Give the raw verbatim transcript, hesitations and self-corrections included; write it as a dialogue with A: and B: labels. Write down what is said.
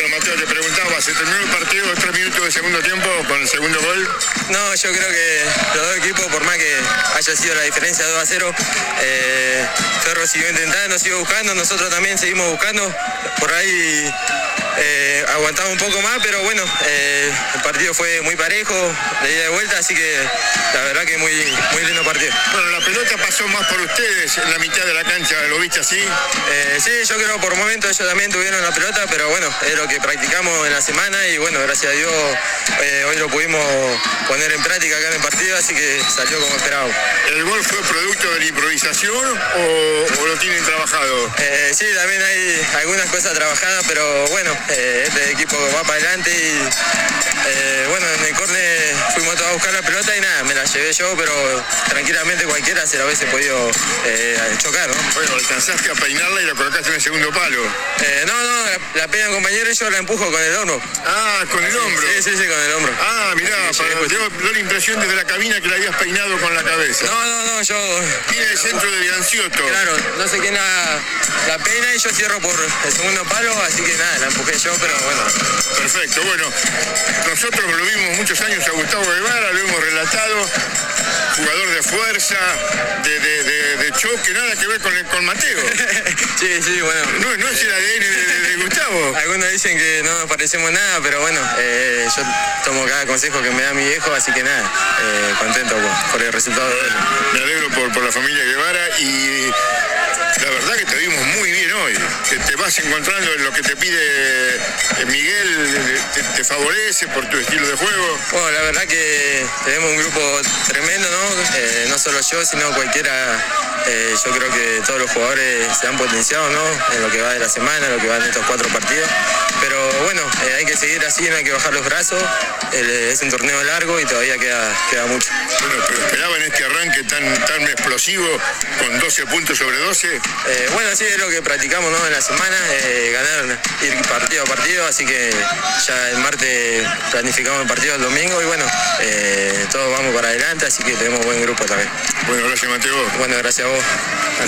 A: Bueno, Mateo, te preguntaba, ¿se terminó el partido tres minutos de segundo tiempo con el segundo gol?
B: No, yo creo que los dos equipos, por más que haya sido la diferencia dos a cero, eh, Ferro siguió intentando, siguió buscando, nosotros también seguimos buscando, por ahí eh, aguantamos un poco más, pero bueno, eh, el partido fue muy parejo, de ida y de vuelta, así que la verdad que muy, muy lindo partido.
A: Bueno, la pelota pasó más por ustedes en la mitad de la cancha, ¿lo viste así?
B: Eh, sí, yo creo por momentos ellos también tuvieron la pelota, pero bueno, es lo que practicamos en la semana y bueno, gracias a Dios eh, hoy lo pudimos poner en práctica acá en el partido, así que salió como esperábamos.
A: ¿El gol fue producto de la improvisación o, o lo tienen trabajado?
B: Eh, sí, también hay algunas cosas trabajadas, pero bueno, eh, este equipo va para adelante y eh, bueno, en el córner fuimos todos a buscar la pelota y nada, me la llevé yo, pero tranquilamente cualquiera se la hubiese podido eh, chocar, ¿no?
A: Bueno, alcanzaste a peinarla y la colocaste en el segundo palo.
B: Eh, no, no, la, la pega el compañero y yo la empujo con el hombro.
A: Ah, con el hombro.
B: Sí, sí, sí, con el hombro.
A: Ah, mirá,
B: Sí,
A: para,
B: sí,
A: dio, dio la impresión desde la cabina que la habías peinado con la cabeza.
B: No, no, no, yo...
A: Tiene el centro de Bianciotto.
B: Claro, no sé quién la, la pena y yo cierro por el segundo palo, así que nada, la empujé yo, pero bueno.
A: Perfecto, bueno, nosotros lo vimos muchos años a Gustavo Guevara, lo hemos relatado, jugador de fuerza, de, de, de, de choque, nada que ver con, el, con Mateo.
B: Sí, sí, bueno.
A: No, no es el A D N de, de, de Gustavo.
B: Algunos dicen que no nos parecemos nada, pero bueno, eh, yo tomo cada consejo que me da mi viejo, así que nada, eh, contento por, por el resultado de él.
A: Me alegro por, por la familia Guevara y la verdad que te vimos muy bien hoy. Te, te vas encontrando en lo que te pide Miguel, te, te favorece por tu estilo de juego.
B: Bueno, la verdad que tenemos un grupo tremendo, ¿no? Eh, no solo yo, sino cualquiera. Eh, yo creo que todos los jugadores se han potenciado, ¿no? En lo que va de la semana, en lo que va de estos cuatro partidos. Pero bueno, eh, hay que seguir así, no hay que bajar los brazos. Eh, es un torneo largo y todavía queda, queda mucho.
A: Bueno, pero esperaban este arranque tan, tan explosivo con doce puntos sobre doce.
B: Eh, bueno, sí, es lo que practicamos, ¿no? En la semana, eh, ganar, ir partido a partido, así que ya el martes planificamos el partido el domingo y bueno, eh, todos vamos para adelante, así que tenemos buen grupo también.
A: Bueno, gracias Mateo.
B: Bueno, gracias a vos.